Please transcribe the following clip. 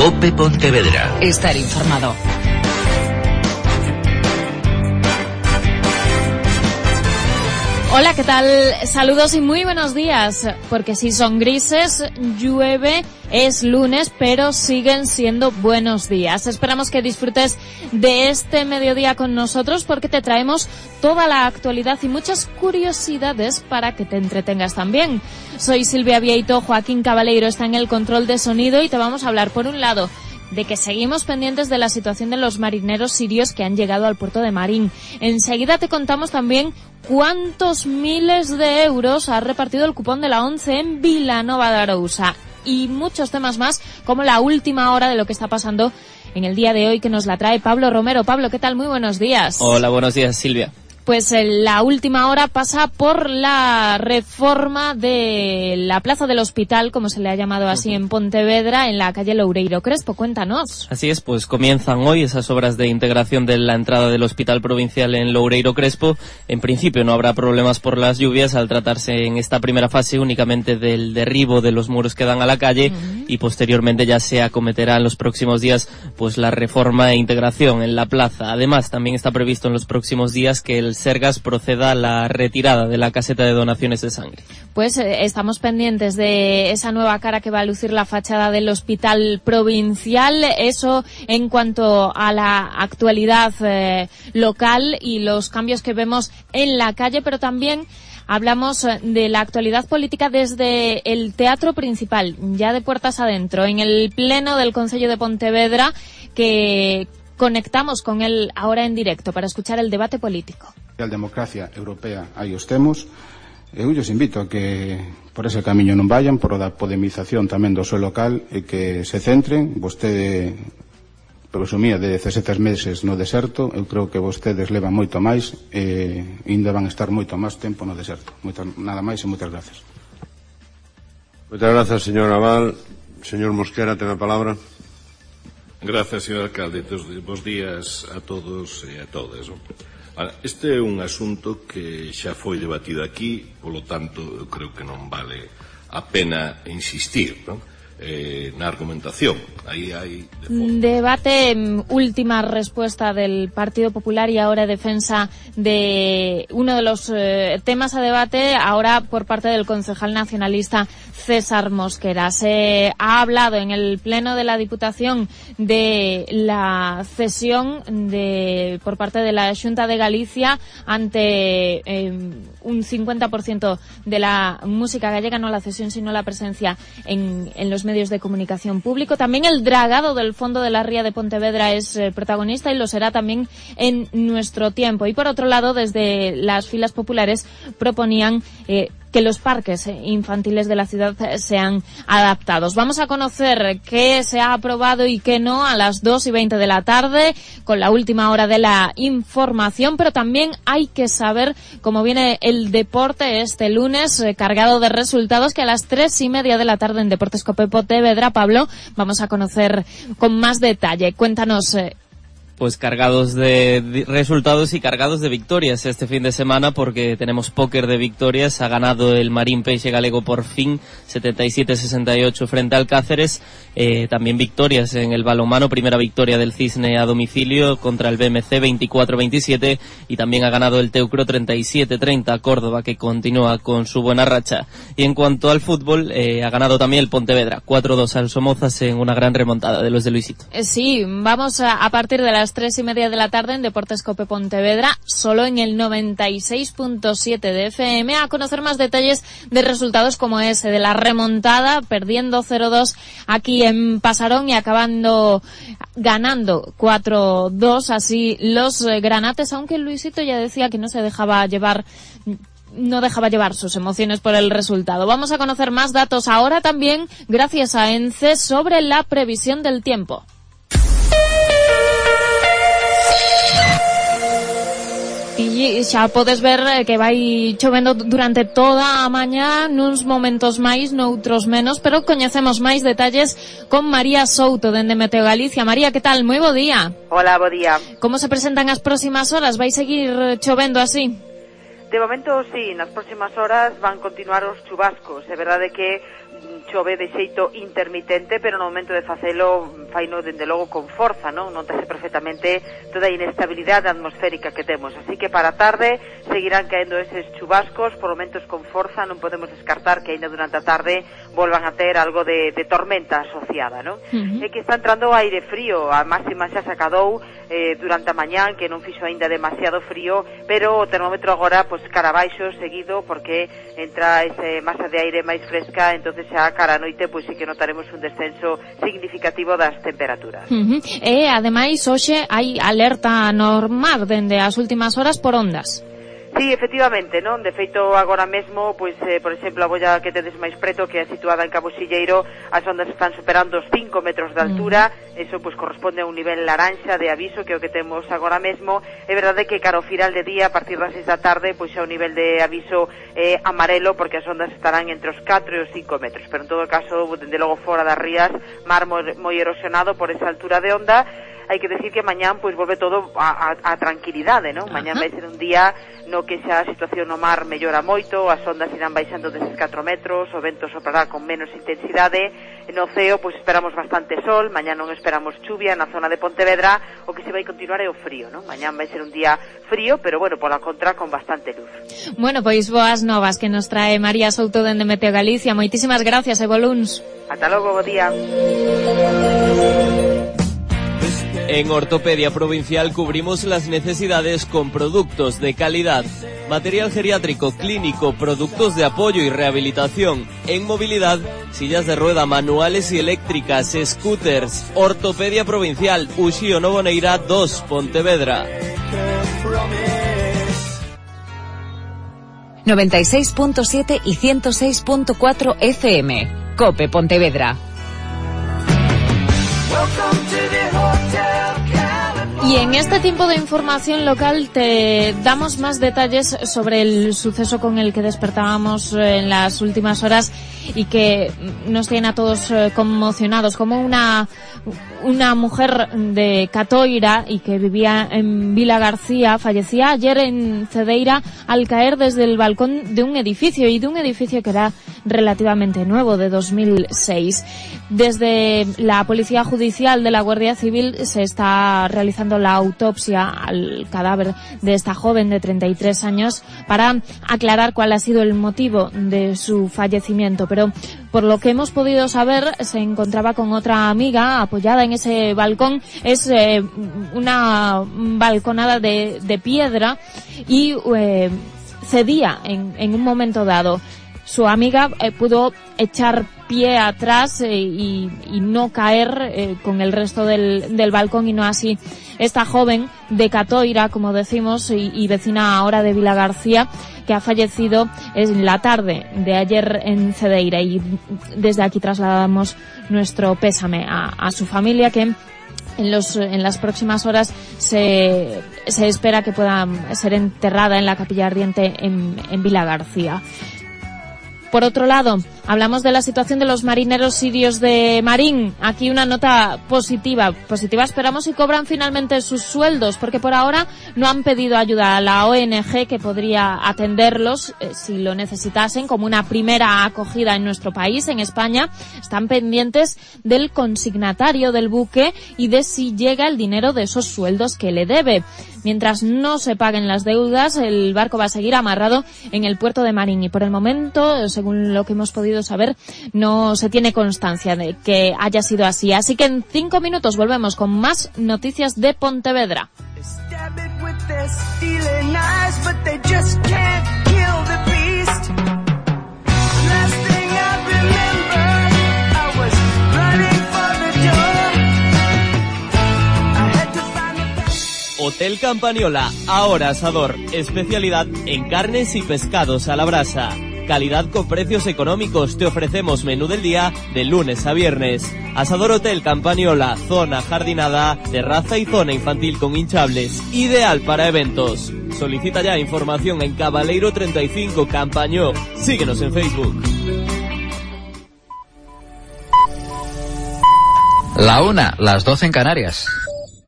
COPE Pontevedra. Estar informado. Hola, ¿qué tal? Saludos y muy buenos días, porque si son grises, llueve, es lunes, pero siguen siendo buenos días. Esperamos que disfrutes de este mediodía con nosotros, porque te traemos toda la actualidad y muchas curiosidades para que te entretengas también. Soy Silvia Vieito, Joaquín Cabaleiro está en el control de sonido y te vamos a hablar, por un lado, de que seguimos pendientes de la situación de los marineros sirios que han llegado al puerto de Marín. Enseguida te contamos también cuántos miles de euros ha repartido el cupón de la ONCE en Vilanova de Arousa. Y muchos temas más, como la última hora de lo que está pasando en el día de hoy, que nos la trae Pablo Romero. Pablo, ¿qué tal? Muy buenos días. Hola, buenos días, Silvia. Pues la última hora pasa por la reforma de la Plaza del Hospital, como se le ha llamado así en Pontevedra, en la calle Loureiro Crespo. Cuéntanos. Así es, pues comienzan hoy esas obras de integración de la entrada del Hospital Provincial en Loureiro Crespo. En principio no habrá problemas por las lluvias, al tratarse en esta primera fase únicamente del derribo de los muros que dan a la calle, y posteriormente ya se acometerá en los próximos días pues la reforma e integración en la plaza. Además, también está previsto en los próximos días que el Sergas proceda a la retirada de la caseta de donaciones de sangre. Pues estamos pendientes de esa nueva cara que va a lucir la fachada del Hospital Provincial. Eso en cuanto a la actualidad local y los cambios que vemos en la calle, pero también hablamos de la actualidad política desde el Teatro Principal, ya de puertas adentro, en el pleno del Concello de Pontevedra, que conectamos con él ahora en directo para escuchar el debate político. A democracia europea aí os temos. Eu os invito a que por ese camiño non vayan, por a podemización tamén do seu local, e que se centren. Vostede presumía de 17 meses no deserto, eu creo que vostedes levan moito máis e ainda van a estar moito máis tempo no deserto. Nada máis e moitas gracias. Moitas gracias, señor Naval. Señor Mosquera, ten a palabra. Gracias, señor alcalde. Bos días a todos e a todas. Este é un asunto que xa foi debatido aquí, polo tanto, eu creo que non vale a pena insistir, non? Na argumentación. Aí hai debate, última respuesta del Partido Popular y ahora defensa de uno de los temas a debate ahora por parte del concejal nacionalista César Mosquera. Se ha hablado en el pleno de la Diputación de la cesión por parte de la Xunta de Galicia ante un 50% de la música gallega, no la cesión sino la presencia en los medios de comunicación público. También el dragado del fondo de la ría de Pontevedra es protagonista y lo será también en nuestro tiempo. Y por otro lado, desde las filas populares proponían que los parques infantiles de la ciudad sean adaptados. Vamos a conocer qué se ha aprobado y qué no a las 2:20 de la tarde, con la última hora de la información, pero también hay que saber cómo viene el deporte este lunes, cargado de resultados, que a las 3:30 de la tarde en Deportes COPE Pontevedra, Pablo, vamos a conocer con más detalle. Cuéntanos. Pues cargados de resultados y cargados de victorias este fin de semana, porque tenemos póker de victorias. Ha ganado el Marín Peixe Galego por fin 77-68 frente al Cáceres. También victorias en el balonmano, primera victoria del Cisne a domicilio contra el BMC 24-27, y también ha ganado el Teucro 37-30 a Córdoba, que continúa con su buena racha. Y en cuanto al fútbol, ha ganado también el Pontevedra 4-2 al Somozas en una gran remontada de los de Luisito. Sí, vamos a partir de las 3:30 de la tarde en Deportes COPE Pontevedra, solo en el 96.7 de FM, a conocer más detalles de resultados como ese de la remontada, perdiendo 0-2 aquí en Pasarón y acabando ganando 4-2 así los granates, aunque Luisito ya decía que no dejaba llevar sus emociones por el resultado. Vamos a conocer más datos ahora también, gracias a ENCE, sobre la previsión del tiempo. E xa podes ver que vai chovendo durante toda a mañá, nuns momentos máis, noutros menos, pero coñecemos máis detalles con María Souto dende Meteo Galicia. María, que tal? Moi bo día. Hola, bo día. Como se presentan as próximas horas? Vai seguir chovendo así? De momento, sí, nas próximas horas van continuar os chubascos. É verdade que chove de xeito intermitente, pero no momento de facelo faino dende logo con forza, non? Notase perfectamente toda a inestabilidade atmosférica que temos, así que para a tarde seguirán caendo eses chubascos, por momentos con forza, non podemos descartar que ainda durante a tarde volvan a ter algo de tormenta asociada, non? É que está entrando aire frío, a máxima xa se acadou durante a mañán, que non fixo aínda demasiado frío, pero o termómetro agora, pois, cara abaixo seguido, porque entra ese masa de aire máis fresca, entonces xa cara a noite, pois sí que notaremos un descenso significativo das temperaturas. E, ademais, hoxe hai alerta normal dende as últimas horas por ondas. Sí, efectivamente, non? De feito, agora mesmo, pois, por exemplo, a bolla que tedes máis preto, que é situada en Cabo Silleiro, as ondas están superando os 5 metros de altura, eso, pois, corresponde a un nivel laranxa de aviso, que é o que temos agora mesmo. É verdade que cara ao final de día, a partir das 6 da tarde, pois, xa o nivel de aviso é amarelo, porque as ondas estarán entre os 4 e os 5 metros, pero en todo caso, dende logo fora das rías, mar moi erosionado por esa altura de onda. Hai que decir que mañán pois volve todo a tranquilidade, non? Mañán vai ser un día no que xa a situación no mar mellora moito, as ondas irán baixando deses 4 metros, o vento soprará con menos intensidade, no ceo pois esperamos bastante sol, mañán non esperamos chuvia na zona de Pontevedra, o que se vai continuar é o frío, non? Mañán vai ser un día frío, pero bueno, pola contra con bastante luz. Bueno, pois boas novas que nos trae María Souto dende Meteo Galicia. Moitísimas gracias e bo luns. Ata logo, bo día. En Ortopedia Provincial cubrimos las necesidades con productos de calidad, material geriátrico, clínico, productos de apoyo y rehabilitación. En movilidad, sillas de rueda manuales y eléctricas, scooters. Ortopedia Provincial, Uxío Novoneira 2, Pontevedra. 96.7 y 106.4 FM. COPE Pontevedra. Y en este tiempo de información local te damos más detalles sobre el suceso con el que despertábamos en las últimas horas y que nos tiene a todos conmocionados, como una mujer de Catoira y que vivía en Vila García fallecía ayer en Cedeira al caer desde el balcón de un edificio, y de un edificio que era relativamente nuevo, de 2006. Desde la Policía Judicial de la Guardia Civil se está realizando la autopsia al cadáver de esta joven de 33 años para aclarar cuál ha sido el motivo de su fallecimiento. Pero por lo que hemos podido saber, se encontraba con otra amiga apoyada en ese balcón. Es una balconada de piedra y cedía en un momento dado. Su amiga pudo echar pie atrás y no caer con el resto del balcón, y no así esta joven de Catoira, como decimos, y vecina ahora de Vila García, que ha fallecido en la tarde de ayer en Cedeira. Y desde aquí trasladamos nuestro pésame a su familia, que en las próximas horas se espera que pueda ser enterrada en la capilla ardiente en Vila García. Por otro lado, hablamos de la situación de los marineros sirios de Marín. Aquí una nota positiva. Esperamos, y cobran finalmente sus sueldos, porque por ahora no han pedido ayuda a la ONG, que podría atenderlos si lo necesitasen, como una primera acogida en nuestro país, en España. Están pendientes del consignatario del buque y de si llega el dinero de esos sueldos que le debe. Mientras no se paguen las deudas, el barco va a seguir amarrado en el puerto de Marín, y por el momento, según lo que hemos podido saber, no se tiene constancia de que haya sido así. Así que en 5 minutos volvemos con más noticias de Pontevedra. Hotel Campañola, ahora asador, especialidad en carnes y pescados a la brasa. Calidad con precios económicos, te ofrecemos menú del día de lunes a viernes. Asador Hotel Campañola, zona jardinada, terraza y zona infantil con hinchables, ideal para eventos. Solicita ya información en Cabaleiro 35 Campañó. Síguenos en Facebook. La 1, las 12 en Canarias.